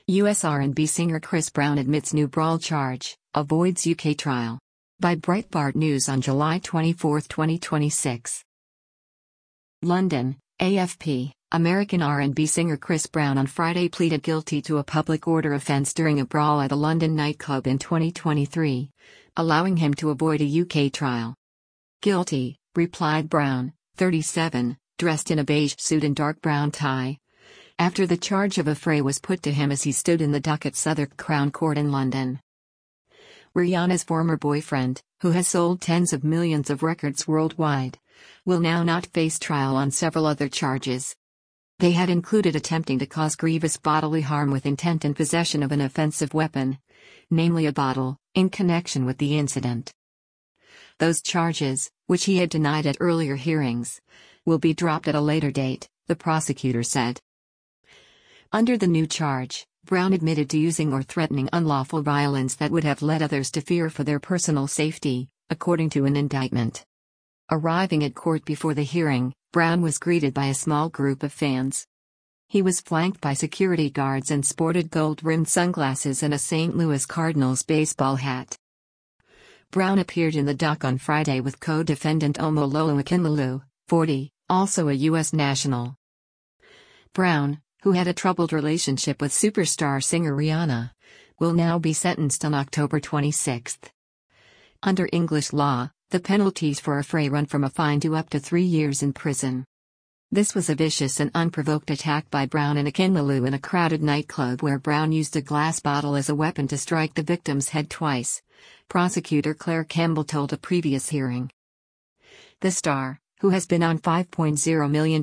US R&B singer Chris Brown admits new brawl charge, avoids UK trial. By Breitbart News on July 24, 2026. London, AFP. American R&B singer Chris Brown on Friday pleaded guilty to a public order offense during a brawl at a London nightclub in 2023, allowing him to avoid a UK trial. "Guilty," replied Brown, 37, dressed in a beige suit and dark brown tie, after the charge of affray was put to him as he stood in the dock at Southwark Crown Court in London. Rihanna's former boyfriend, who has sold tens of millions of records worldwide, will now not face trial on several other charges. They had included attempting to cause grievous bodily harm with intent and possession of an offensive weapon, namely a bottle, in connection with the incident. Those charges, which he had denied at earlier hearings, will be dropped at a later date, the prosecutor said. Under the new charge, Brown admitted to using or threatening unlawful violence that would have led others to fear for their personal safety, according to an indictment. Arriving at court before the hearing, Brown was greeted by a small group of fans. He was flanked by security guards and sported gold-rimmed sunglasses and a St. Louis Cardinals baseball hat. Brown appeared in the dock on Friday with co-defendant Omololu Akinlolu, 40, also a U.S. national. Brown, who had a troubled relationship with superstar singer Rihanna, will now be sentenced on October 26. Under English law, the penalties for affray run from a fine to up to 3 years in prison. This was a vicious and unprovoked attack by Brown and Akinlolu in a crowded nightclub where Brown used a glass bottle as a weapon to strike the victim's head twice, prosecutor Claire Campbell told a previous hearing. The star, who has been on £5.0 million,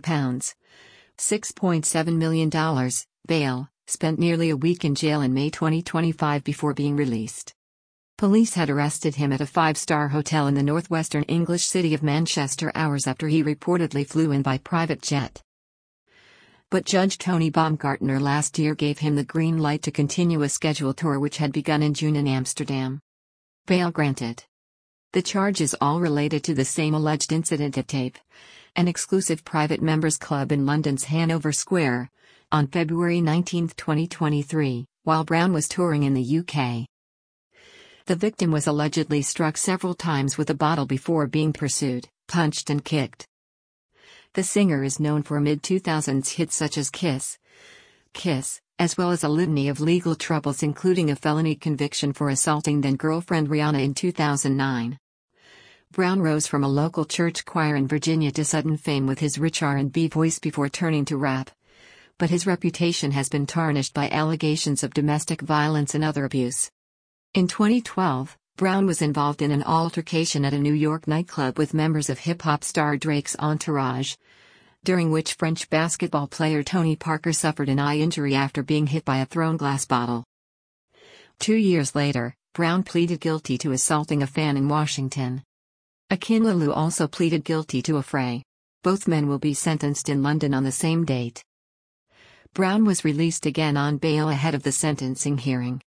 $6.7 million, bail, spent nearly a week in jail in May 2025 before being released. Police had arrested him at a five-star hotel in the northwestern English city of Manchester hours after he reportedly flew in by private jet. But Judge Tony Baumgartner last year gave him the green light to continue a scheduled tour which had begun in June in Amsterdam. Bail granted. The charges all related to the same alleged incident at Tape, an exclusive private members club in London's Hanover Square, on February 19, 2023, while Brown was touring in the UK. The victim was allegedly struck several times with a bottle before being pursued, punched and kicked. The singer is known for mid-2000s hits such as Kiss, as well as a litany of legal troubles including a felony conviction for assaulting then-girlfriend Rihanna in 2009. Brown rose from a local church choir in Virginia to sudden fame with his rich R&B voice before turning to rap. But his reputation has been tarnished by allegations of domestic violence and other abuse. In 2012, Brown was involved in an altercation at a New York nightclub with members of hip-hop star Drake's entourage, during which French basketball player Tony Parker suffered an eye injury after being hit by a thrown glass bottle. 2 years later, Brown pleaded guilty to assaulting a fan in Washington. Akinlolu also pleaded guilty to affray. Both men will be sentenced in London on the same date. Brown was released again on bail ahead of the sentencing hearing.